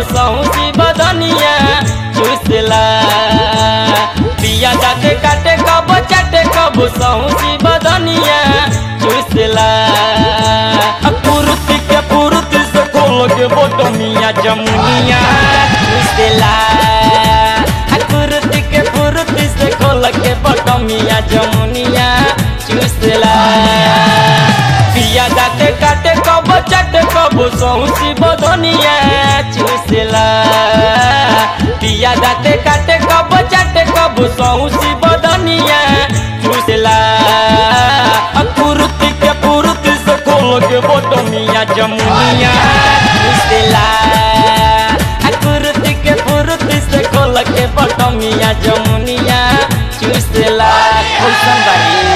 सौसी बदनिया चूसला पिया जाते काटे कब चाटे कब सौसी बदनिया चूसला पुरुति से खोल के बटमिया जमुनिया चूसला पुरुति से खोल के बटमिया जमुनिया चूसला पिया जाते काटे कब चाटे कब सौसी बदनिया चूसला पिया जाते काटे कब चाटे कब सौसी बदनिया चूसला पुरुति से खोल के बटमिया जमुनिया चूसला पुरुति से खोल के बटमिया जमुनिया चूसला कैसन बारी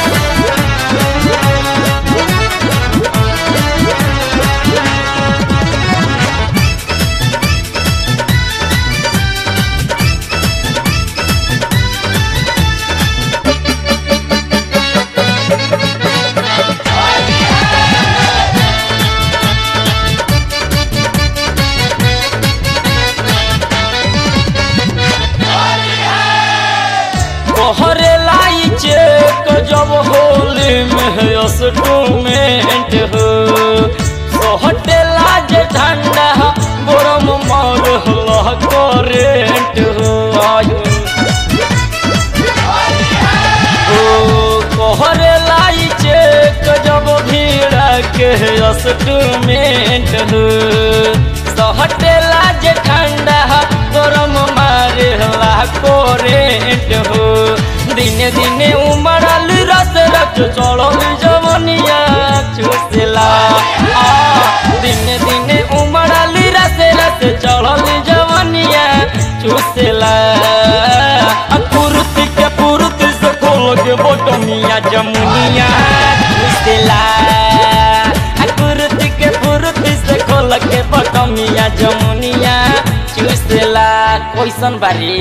हरे लाई चेक जब होली में अस्टूमेंट हो सोहटे लाज ठंडा गरम मार करेंट हो हरे लाई चेक जब भीड़ के अस्टूमेंट हो सोहटे लाज ठंडा गरम मारे करेंट हो दिने दिने उमड़ल रस रच चढ़ल जवनिया चूसला दिने दिने उमड़ल रस रच चढ़ल जवनिया चूसला पुरुति से खोल के बटमिया जमुनिया चूसला पुरुति से खोल के बटमिया जमुनिया चूसला कैसन बारी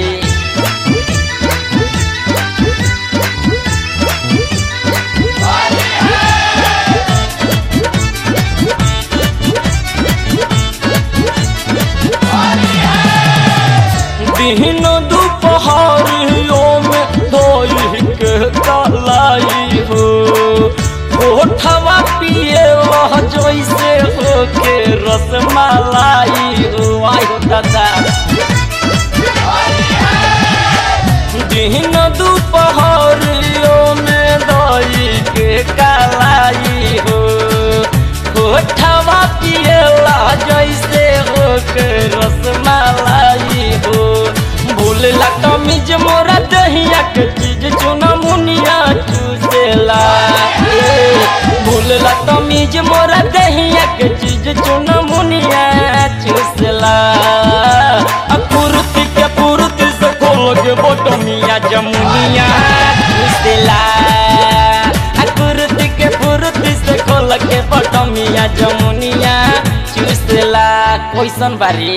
दिन दोपहरियों में धोई के कलाई हो ओठवा पिए वह जैसे हो के रसमलाई हो आई हो दादा दिन दोपहरियों में धोई के कलाई हो ओठवा पिए जैसे हो के रसमलाई हो भूलला तमीज मोरा दहिया के चीज चुना मुनिया चूसला भूलला तमीज मोरा दहिया के चीज चुना मुनिया चूसला पुरुति से खोल के बटमिया जमुनिया चूसला पुरुति से खोल के बटमिया जमुनिया चूसला कैसन बारी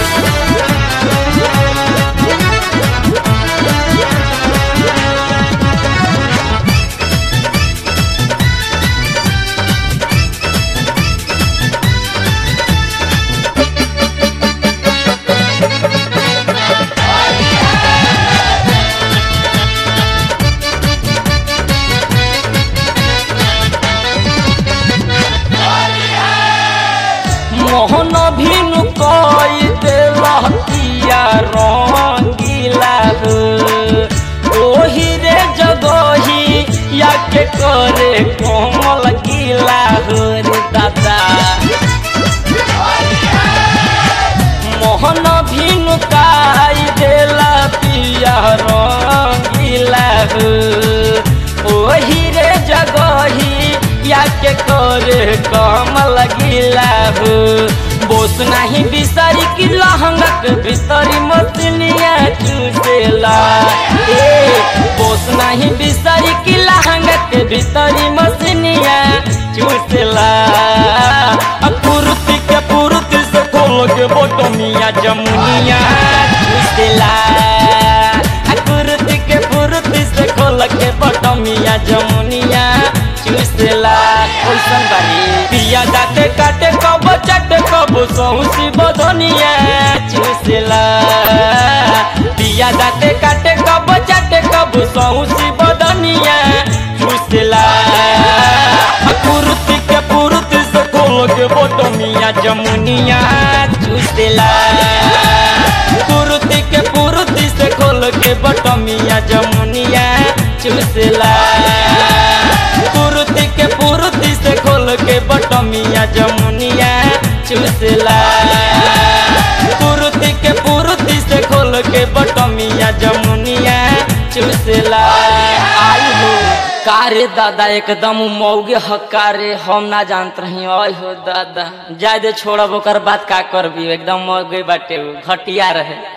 मोहन भिनु कई देलतिया रंगीला हो ओही रे जगही या के करे कोमल गीला हो रे दादा मोहन भिनु कई देलतिया रंगीला हो ओही रे जगही या के करे कमल गीला हो बोस नहीं बिसारी की लहंगा के भीतरी मसलिया चूसला बोस नहीं बिसारी की लहंगा के भीतरी मसलिया चूसला पुरुति से खोल के बटमिया जमुनिया चूसला पुरुति से खोल के बटमिया जमुनिया चूसला कैसन बारी पिया जाते काटे कब चाटे कब सौसी बदनिया जमुनिया चूसेला। पुरुति के पुरुति से खोल के बटमिया जमुनिया चूसेला। पुरुति के पुरुति से खोल के बटमिया जमुनिया चूसेला। पुरुति के पुरुति से खोल के बटमिया जमुनिया चूसेला। आई हो कारे दादा एकदम मौगे हकारे हम ना जानत रही। आई हो दादा जाय दे छोड़ब ओकर बात का करबी एकदम मौगे बाटे घटिया रहे।